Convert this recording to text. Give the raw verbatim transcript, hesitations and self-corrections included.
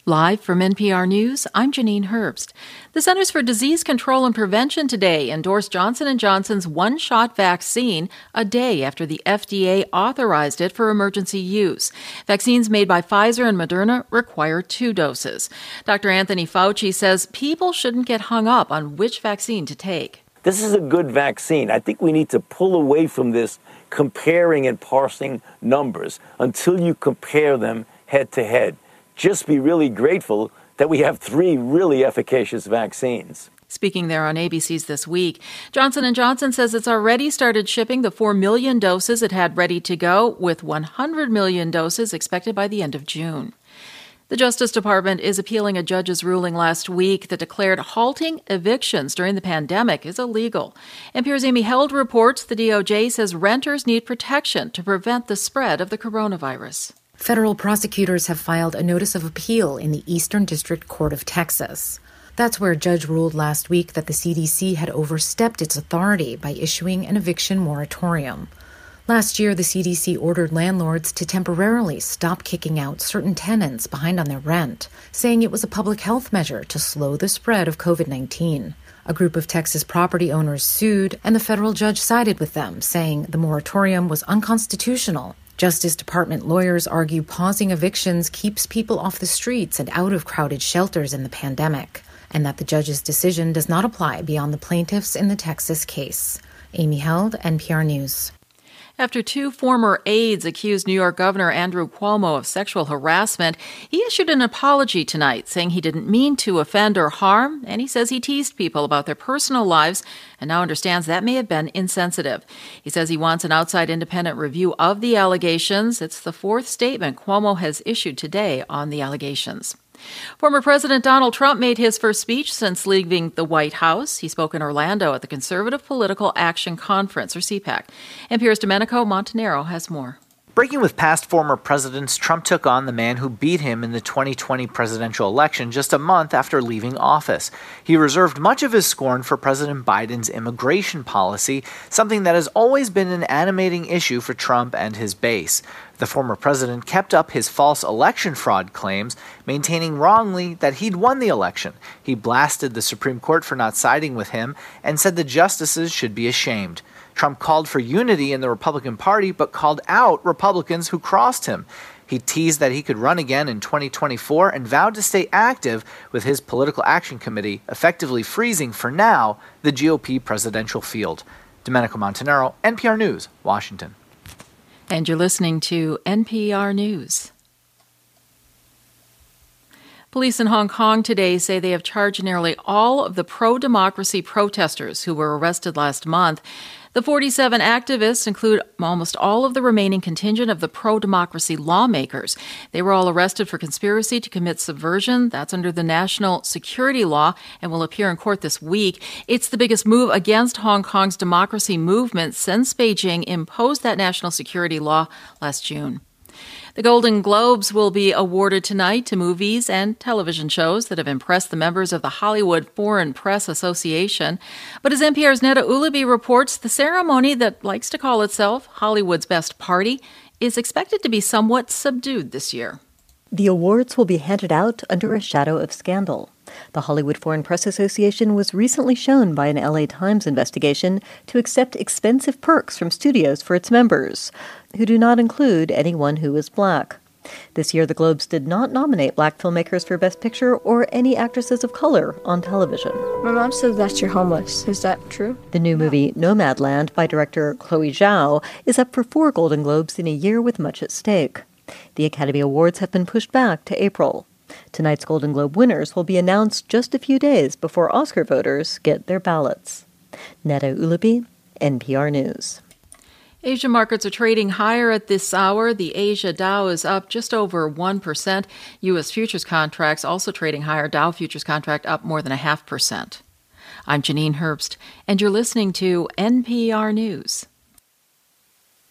Live from N P R News, I'm Janine Herbst. The Centers for Disease Control and Prevention today endorsed Johnson and Johnson's one-shot vaccine a day after the F D A authorized it for emergency use. Vaccines made by Pfizer and Moderna require two doses. Doctor Anthony Fauci says people shouldn't get hung up on which vaccine to take. This is a good vaccine. I think we need to pull away from this comparing and parsing numbers until you compare them head to head. Just be really grateful that we have three really efficacious vaccines. Speaking there on A B C's This Week, Johnson and Johnson says it's already started shipping the four million doses it had ready to go, with one hundred million doses expected by the end of June. The Justice Department is appealing a judge's ruling last week that declared halting evictions during the pandemic is illegal. N P R's Amy Held reports the D O J says renters need protection to prevent the spread of the coronavirus. Federal prosecutors have filed a notice of appeal in the Eastern District Court of Texas. That's where a judge ruled last week that the C D C had overstepped its authority by issuing an eviction moratorium. Last year, the C D C ordered landlords to temporarily stop kicking out certain tenants behind on their rent, saying it was a public health measure to slow the spread of covid nineteen. A group of Texas property owners sued, and the federal judge sided with them, saying the moratorium was unconstitutional. Justice Department lawyers argue pausing evictions keeps people off the streets and out of crowded shelters in the pandemic, and that the judge's decision does not apply beyond the plaintiffs in the Texas case. Amy Held, N P R News. After two former aides accused New York Governor Andrew Cuomo of sexual harassment, he issued an apology tonight, saying he didn't mean to offend or harm, and he says he teased people about their personal lives and now understands that may have been insensitive. He says he wants an outside independent review of the allegations. It's the fourth statement Cuomo has issued today on the allegations. Former President Donald Trump made his first speech since leaving the White House. He spoke in Orlando at the Conservative Political Action Conference, or C PAC. N P R's Domenico Montanaro has more. Breaking with past former presidents, Trump took on the man who beat him in the twenty twenty presidential election just a month after leaving office. He reserved much of his scorn for President Biden's immigration policy, something that has always been an animating issue for Trump and his base. The former president kept up his false election fraud claims, maintaining wrongly that he'd won the election. He blasted the Supreme Court for not siding with him and said the justices should be ashamed. Trump called for unity in the Republican Party, but called out Republicans who crossed him. He teased that he could run again in twenty twenty-four and vowed to stay active with his Political Action Committee, effectively freezing, for now, the G O P presidential field. Domenico Montanaro, N P R News, Washington. And you're listening to N P R News. Police in Hong Kong today say they have charged nearly all of the pro-democracy protesters who were arrested last month. The forty-seven activists include almost all of the remaining contingent of the pro-democracy lawmakers. They were all arrested for conspiracy to commit subversion. That's under the national security law and will appear in court this week. It's the biggest move against Hong Kong's democracy movement since Beijing imposed that national security law last June. The Golden Globes will be awarded tonight to movies and television shows that have impressed the members of the Hollywood Foreign Press Association. But as N P R's Neda Ulaby reports, the ceremony that likes to call itself Hollywood's Best Party is expected to be somewhat subdued this year. The awards will be handed out under a shadow of scandal. The Hollywood Foreign Press Association was recently shown by an L A Times investigation to accept expensive perks from studios for its members, who do not include anyone who is black. This year, the Globes did not nominate black filmmakers for Best Picture or any actresses of color on television. My mom said that you're homeless. Is that true? The new movie Nomadland by director Chloe Zhao is up for four Golden Globes in a year with much at stake. The Academy Awards have been pushed back to April. Tonight's Golden Globe winners will be announced just a few days before Oscar voters get their ballots. Neda Ulaby, N P R News. Asia markets are trading higher at this hour. The Asia Dow is up just over one percent. U S futures contracts also trading higher. Dow futures contract up more than a half percent. I'm Janine Herbst, and you're listening to N P R News.